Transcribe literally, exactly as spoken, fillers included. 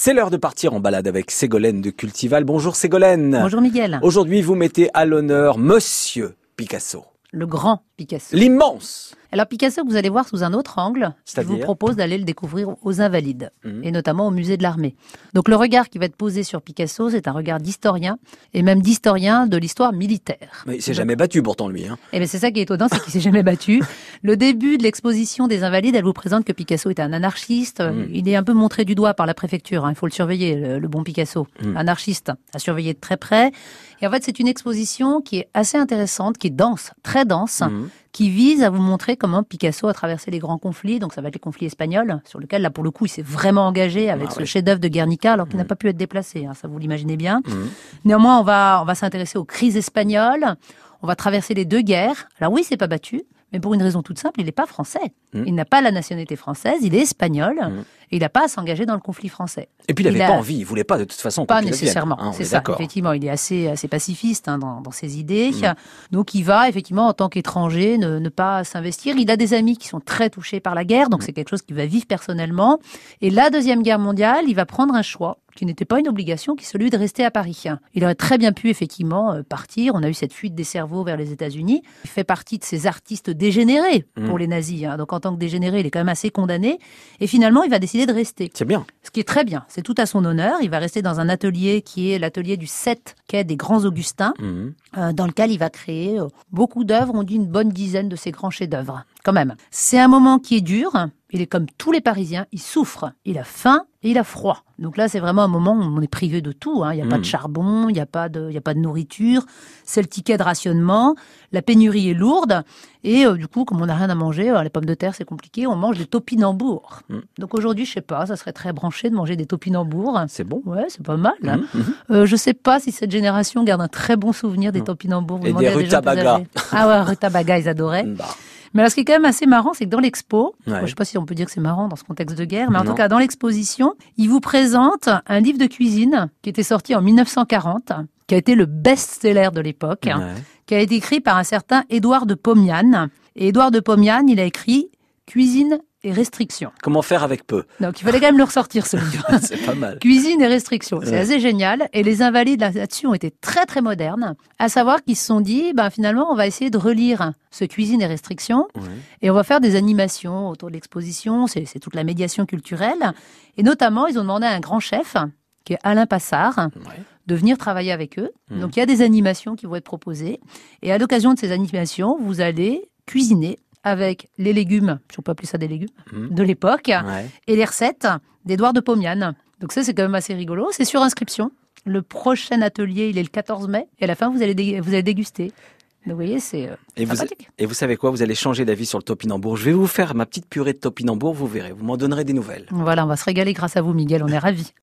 C'est l'heure de partir en balade avec Ségolène de Cultival. Bonjour Ségolène. Bonjour Miguel. Aujourd'hui, vous mettez à l'honneur Monsieur Picasso. Le grand Picasso. L'immense. Alors Picasso, vous allez voir sous un autre angle. Je vous C'est-à-dire propose d'aller le découvrir aux Invalides, mmh. et notamment au musée de l'Armée. Donc le regard qui va être posé sur Picasso, c'est un regard d'historien, et même d'historien de l'histoire militaire. Mais il s'est jamais battu pourtant lui. Hein. Et bien c'est ça qui est étonnant, c'est qu'il s'est jamais battu. Le début de l'exposition des Invalides, elle vous présente que Picasso est un anarchiste. Mmh. Il est un peu montré du doigt par la préfecture. Hein. Il faut le surveiller, le, le bon Picasso, mmh. anarchiste, à surveiller de très près. Et en fait, c'est une exposition qui est assez intéressante, qui est dense, très dense, mmh. qui vise à vous montrer comment Picasso a traversé les grands conflits. Donc ça va être les conflits espagnols, sur lequel là pour le coup il s'est vraiment engagé avec ah, ce oui. chef-d'œuvre de Guernica, alors qu'il mmh. n'a pas pu être déplacé. Hein, ça vous l'imaginez bien. Mmh. Néanmoins, on va on va s'intéresser aux crises espagnoles. On va traverser les deux guerres. Alors oui, c'est pas battu, mais pour une raison toute simple, il n'est pas français. Mmh. Il n'a pas la nationalité française, il est espagnol, mmh. et il n'a pas à s'engager dans le conflit français. Et puis il n'avait a... pas envie, il voulait pas de toute façon. Pas nécessairement, hein, c'est ça. D'accord. Effectivement, il est assez assez pacifiste hein, dans, dans ses idées. Mmh. Donc il va effectivement en tant qu'étranger ne, ne pas s'investir. Il a des amis qui sont très touchés par la guerre, donc mmh. c'est quelque chose qu'il va vivre personnellement. Et la Deuxième Guerre mondiale, il va prendre un choix qui n'était pas une obligation, qui est celui de rester à Paris. Il aurait très bien pu effectivement partir. On a eu cette fuite des cerveaux vers les États-Unis. Il fait partie de ces artistes dégénérés mmh. pour les nazis. Hein. Donc en tant que dégénéré, il est quand même assez condamné. Et finalement, il va décider de rester. C'est bien. Ce qui est très bien. C'est tout à son honneur. Il va rester dans un atelier qui est l'atelier du sept quai des Grands Augustins, mmh. euh, dans lequel il va créer euh, beaucoup d'œuvres. On dit une bonne dizaine de ses grands chefs-d'œuvre, quand même. C'est un moment qui est dur. Il est comme tous les Parisiens, il souffre, il a faim et il a froid. Donc là, c'est vraiment un moment où on est privé de tout. Hein. Il n'y a mmh. pas de charbon, il n'y a pas de, il n'y a pas de nourriture. C'est le ticket de rationnement. La pénurie est lourde. Et euh, du coup, comme on n'a rien à manger, alors les pommes de terre, c'est compliqué, on mange des topinambours. Mmh. Donc aujourd'hui, je sais pas, ça serait très branché de manger des topinambours. C'est bon. Ouais, c'est pas mal. Hein. Mmh. Euh, je sais pas si cette génération garde un très bon souvenir des mmh. topinambours. Vous et des rutabagas. Ah ouais, rutabagas, ils adoraient. Bah. Mais alors, ce qui est quand même assez marrant, c'est que dans l'expo, ouais. je ne sais pas si on peut dire que c'est marrant dans ce contexte de guerre, mais en non. tout cas, dans l'exposition, il vous présente un livre de cuisine qui était sorti en mille neuf cent quarante, qui a été le best-seller de l'époque, ouais. qui a été écrit par un certain Édouard de Pomian. Et Édouard de Pomian, il a écrit « Cuisine et restrictions ». Comment faire avec peu. Donc, il fallait quand même le ressortir, ce livre. C'est pas mal. Cuisine et restrictions. C'est ouais. assez génial. Et les Invalides, là-dessus, ont été très, très modernes. À savoir qu'ils se sont dit, ben, finalement, on va essayer de relire ce Cuisine et restrictions. Ouais. Et on va faire des animations autour de l'exposition. C'est, c'est toute la médiation culturelle. Et notamment, ils ont demandé à un grand chef, qui est Alain Passard, ouais. de venir travailler avec eux. Mmh. Donc, il y a des animations qui vont être proposées. Et à l'occasion de ces animations, vous allez cuisiner avec les légumes, si on peut appeler ça des légumes, mmh. de l'époque, ouais. et les recettes d'Édouard de Pomian. Donc ça, c'est quand même assez rigolo. C'est sur inscription. Le prochain atelier, il est le quatorze mai. Et à la fin, vous allez, dé- vous allez déguster. Donc vous voyez, c'est euh, et vous, et vous savez quoi? Vous allez changer d'avis sur le topinambour. Je vais vous faire ma petite purée de topinambour, vous verrez. Vous m'en donnerez des nouvelles. Voilà, on va se régaler grâce à vous, Miguel. On est ravis.